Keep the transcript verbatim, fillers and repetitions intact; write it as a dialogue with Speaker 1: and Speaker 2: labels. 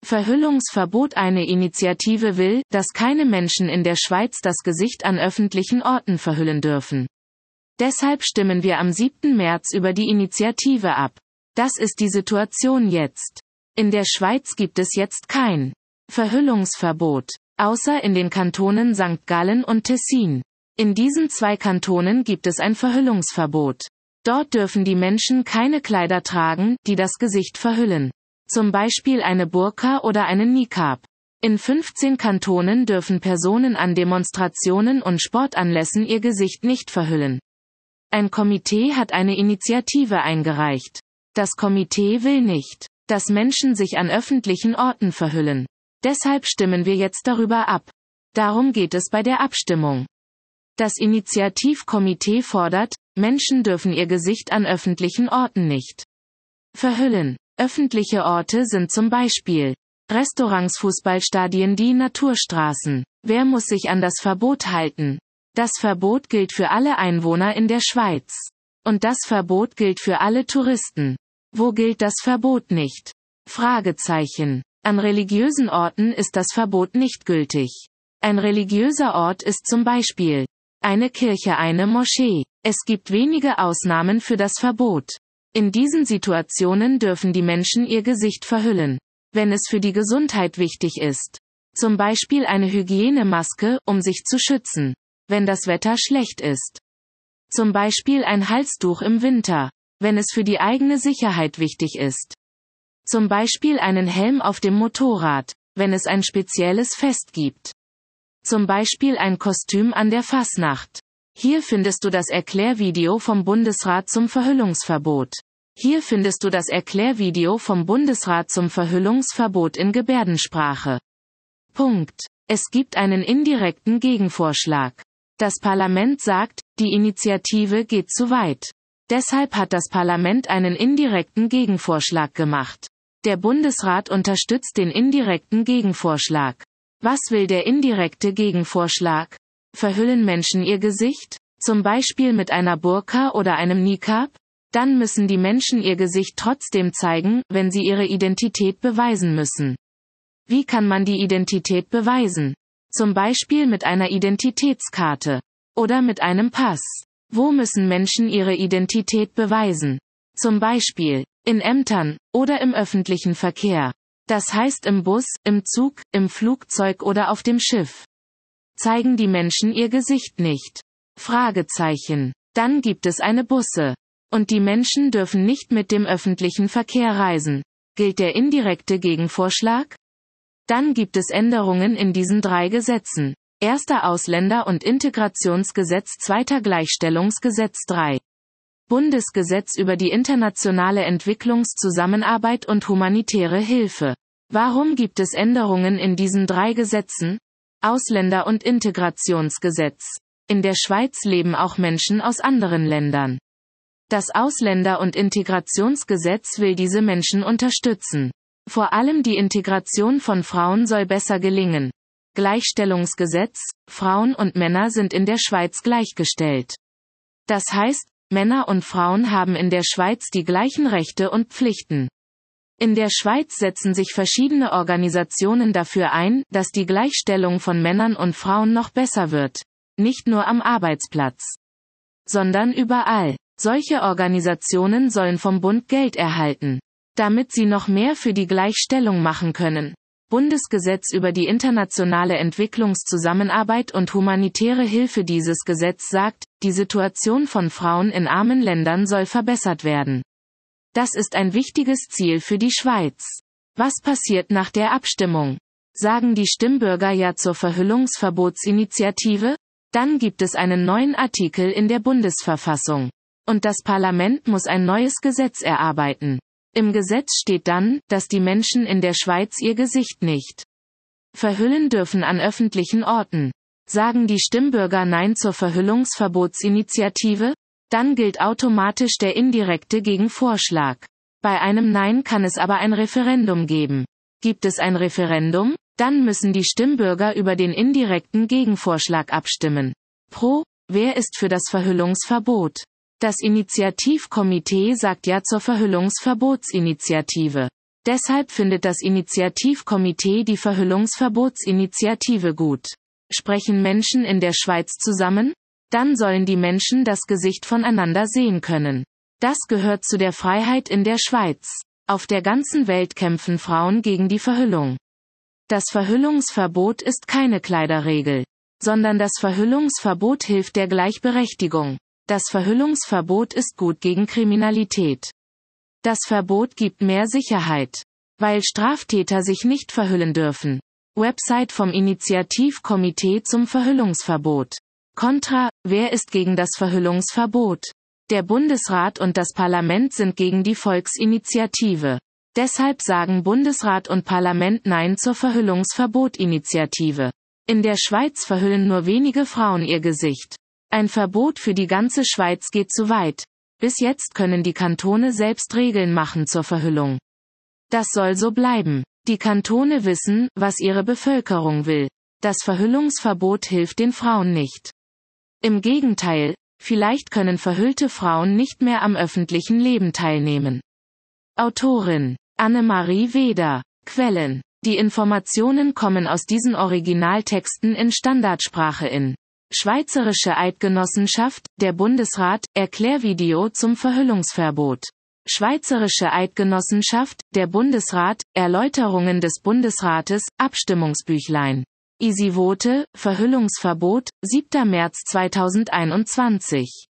Speaker 1: Verhüllungsverbot. Eine Initiative will, dass keine Menschen in der Schweiz das Gesicht an öffentlichen Orten verhüllen dürfen. Deshalb stimmen wir am siebten März über die Initiative ab. Das ist die Situation jetzt. In der Schweiz gibt es jetzt kein Verhüllungsverbot, außer in den Kantonen Sankt Gallen und Tessin. In diesen zwei Kantonen gibt es ein Verhüllungsverbot. Dort dürfen die Menschen keine Kleider tragen, die das Gesicht verhüllen. Zum Beispiel eine Burka oder einen Niqab. In fünfzehn Kantonen dürfen Personen an Demonstrationen und Sportanlässen ihr Gesicht nicht verhüllen. Ein Komitee hat eine Initiative eingereicht. Das Komitee will nicht, dass Menschen sich an öffentlichen Orten verhüllen. Deshalb stimmen wir jetzt darüber ab. Darum geht es bei der Abstimmung. Das Initiativkomitee fordert, Menschen dürfen ihr Gesicht an öffentlichen Orten nicht verhüllen. Öffentliche Orte sind zum Beispiel Restaurants, Fußballstadien, die Naturstraßen. Wer muss sich an das Verbot halten? Das Verbot gilt für alle Einwohner in der Schweiz. Und das Verbot gilt für alle Touristen. Wo gilt das Verbot nicht? Fragezeichen. An religiösen Orten ist das Verbot nicht gültig. Ein religiöser Ort ist zum Beispiel eine Kirche, eine Moschee. Es gibt wenige Ausnahmen für das Verbot. In diesen Situationen dürfen die Menschen ihr Gesicht verhüllen, wenn es für die Gesundheit wichtig ist. Zum Beispiel eine Hygienemaske, um sich zu schützen, wenn das Wetter schlecht ist. Zum Beispiel ein Halstuch im Winter, wenn es für die eigene Sicherheit wichtig ist. Zum Beispiel einen Helm auf dem Motorrad, wenn es ein spezielles Fest gibt. Zum Beispiel ein Kostüm an der Fasnacht. Hier findest du das Erklärvideo vom Bundesrat zum Verhüllungsverbot. Hier findest du das Erklärvideo vom Bundesrat zum Verhüllungsverbot in Gebärdensprache. Punkt. Es gibt einen indirekten Gegenvorschlag. Das Parlament sagt, die Initiative geht zu weit. Deshalb hat das Parlament einen indirekten Gegenvorschlag gemacht. Der Bundesrat unterstützt den indirekten Gegenvorschlag. Was will der indirekte Gegenvorschlag? Verhüllen Menschen ihr Gesicht? Zum Beispiel mit einer Burka oder einem Niqab? Dann müssen die Menschen ihr Gesicht trotzdem zeigen, wenn sie ihre Identität beweisen müssen. Wie kann man die Identität beweisen? Zum Beispiel mit einer Identitätskarte. Oder mit einem Pass. Wo müssen Menschen ihre Identität beweisen? Zum Beispiel in Ämtern oder im öffentlichen Verkehr. Das heißt im Bus, im Zug, im Flugzeug oder auf dem Schiff. Zeigen die Menschen ihr Gesicht nicht? Fragezeichen. Dann gibt es eine Busse. Und die Menschen dürfen nicht mit dem öffentlichen Verkehr reisen. Gilt der indirekte Gegenvorschlag? Dann gibt es Änderungen in diesen drei Gesetzen. Erster Ausländer- und Integrationsgesetz, zweiter Gleichstellungsgesetz, drei. Bundesgesetz über die internationale Entwicklungszusammenarbeit und humanitäre Hilfe. Warum gibt es Änderungen in diesen drei Gesetzen? Ausländer- und Integrationsgesetz. In der Schweiz leben auch Menschen aus anderen Ländern. Das Ausländer- und Integrationsgesetz will diese Menschen unterstützen. Vor allem die Integration von Frauen soll besser gelingen. Gleichstellungsgesetz. Frauen und Männer sind in der Schweiz gleichgestellt. Das heißt, Männer und Frauen haben in der Schweiz die gleichen Rechte und Pflichten. In der Schweiz setzen sich verschiedene Organisationen dafür ein, dass die Gleichstellung von Männern und Frauen noch besser wird. Nicht nur am Arbeitsplatz, sondern überall. Solche Organisationen sollen vom Bund Geld erhalten, damit sie noch mehr für die Gleichstellung machen können. Bundesgesetz über die internationale Entwicklungszusammenarbeit und humanitäre Hilfe. Dieses Gesetz sagt, die Situation von Frauen in armen Ländern soll verbessert werden. Das ist ein wichtiges Ziel für die Schweiz. Was passiert nach der Abstimmung? Sagen die Stimmbürger ja zur Verhüllungsverbotsinitiative? Dann gibt es einen neuen Artikel in der Bundesverfassung. Und das Parlament muss ein neues Gesetz erarbeiten. Im Gesetz steht dann, dass die Menschen in der Schweiz ihr Gesicht nicht verhüllen dürfen an öffentlichen Orten. Sagen die Stimmbürger Nein zur Verhüllungsverbotsinitiative? Dann gilt automatisch der indirekte Gegenvorschlag. Bei einem Nein kann es aber ein Referendum geben. Gibt es ein Referendum? Dann müssen die Stimmbürger über den indirekten Gegenvorschlag abstimmen. Pro, wer ist für das Verhüllungsverbot? Das Initiativkomitee sagt Ja zur Verhüllungsverbotsinitiative. Deshalb findet das Initiativkomitee die Verhüllungsverbotsinitiative gut. Sprechen Menschen in der Schweiz zusammen? Dann sollen die Menschen das Gesicht voneinander sehen können. Das gehört zu der Freiheit in der Schweiz. Auf der ganzen Welt kämpfen Frauen gegen die Verhüllung. Das Verhüllungsverbot ist keine Kleiderregel, sondern das Verhüllungsverbot hilft der Gleichberechtigung. Das Verhüllungsverbot ist gut gegen Kriminalität. Das Verbot gibt mehr Sicherheit, weil Straftäter sich nicht verhüllen dürfen. Website vom Initiativkomitee zum Verhüllungsverbot. Kontra: Wer ist gegen das Verhüllungsverbot? Der Bundesrat und das Parlament sind gegen die Volksinitiative. Deshalb sagen Bundesrat und Parlament Nein zur Verhüllungsverbot-Initiative. In der Schweiz verhüllen nur wenige Frauen ihr Gesicht. Ein Verbot für die ganze Schweiz geht zu weit. Bis jetzt können die Kantone selbst Regeln machen zur Verhüllung. Das soll so bleiben. Die Kantone wissen, was ihre Bevölkerung will. Das Verhüllungsverbot hilft den Frauen nicht. Im Gegenteil, vielleicht können verhüllte Frauen nicht mehr am öffentlichen Leben teilnehmen. Autorin: Annemarie Weder. Quellen: Die Informationen kommen aus diesen Originaltexten in Standardsprache in Schweizerische Eidgenossenschaft, der Bundesrat, Erklärvideo zum Verhüllungsverbot. Schweizerische Eidgenossenschaft, der Bundesrat, Erläuterungen des Bundesrates, Abstimmungsbüchlein. Easy Vote, Verhüllungsverbot, siebter März zweitausendeinundzwanzig.